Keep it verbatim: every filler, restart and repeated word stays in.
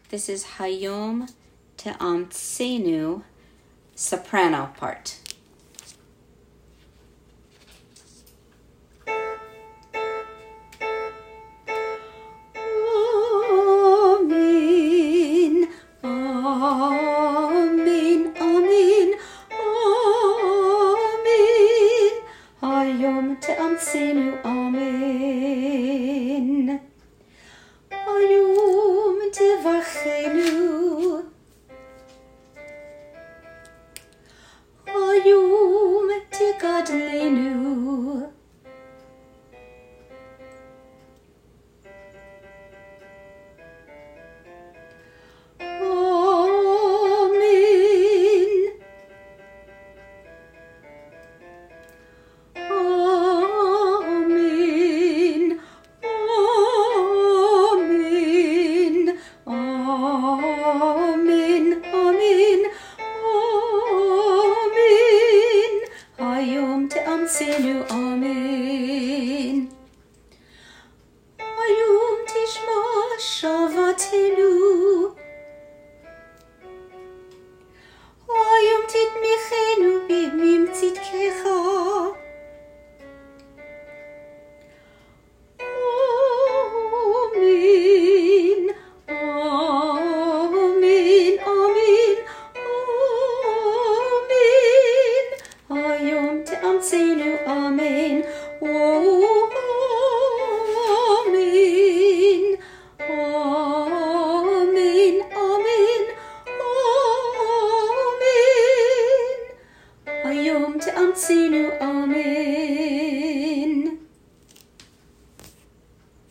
This is Hayom Te'amtsenu, soprano part. Amen, Amen, Amen, Amen. Hayom Te'amtsenu, Amen. Hayom Tevachenu, Hayom Tegadlenu, Amen, Amen, Amen, Amen.